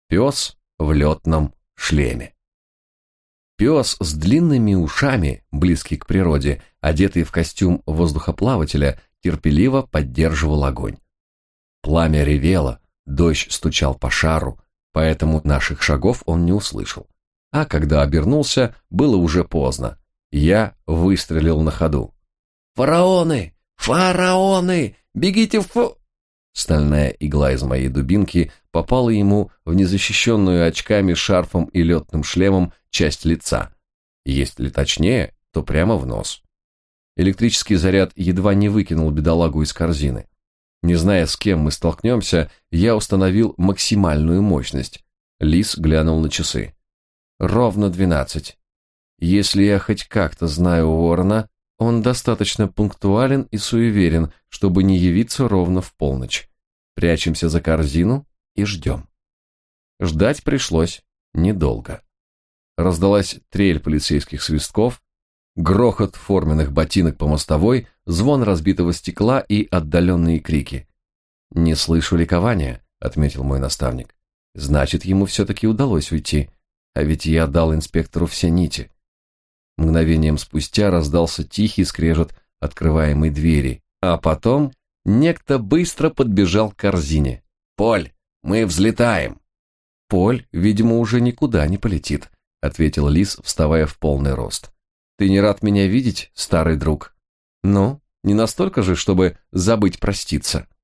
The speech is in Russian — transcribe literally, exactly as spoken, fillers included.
Пес в летном шлеме. Пес с длинными ушами, близкий к природе, одетый в костюм воздухоплавателя, терпеливо поддерживал огонь. Пламя ревело, дождь стучал по шару, поэтому наших шагов он не услышал. А когда обернулся, было уже поздно. Я выстрелил на ходу. «Фараоны! Фараоны! Бегите в фу...» Стальная игла из моей дубинки попала ему в незащищенную очками, шарфом и летным шлемом часть лица. Если точнее, то прямо в нос. Электрический заряд едва не выкинул бедолагу из корзины. Не зная, с кем мы столкнемся, я установил максимальную мощность. Лис глянул на часы. Ровно двенадцать. Если я хоть как-то знаю Ворона, он достаточно пунктуален и суеверен, чтобы не явиться ровно в полночь. Прячемся за корзину и ждем. Ждать пришлось недолго. Раздалась трель полицейских свистков, грохот форменных ботинок по мостовой, звон разбитого стекла и отдаленные крики. «Не слышу ликования», — отметил мой наставник. «Значит, ему все-таки удалось уйти, а ведь я дал инспектору все нити». Мгновением спустя раздался тихий скрежет открываемой двери, а потом некто быстро подбежал к корзине. «Поль, мы взлетаем!» «Поль, видимо, уже никуда не полетит», — ответил Лис, вставая в полный рост. «Ты не рад меня видеть, старый друг? Ну, не настолько же, чтобы забыть проститься».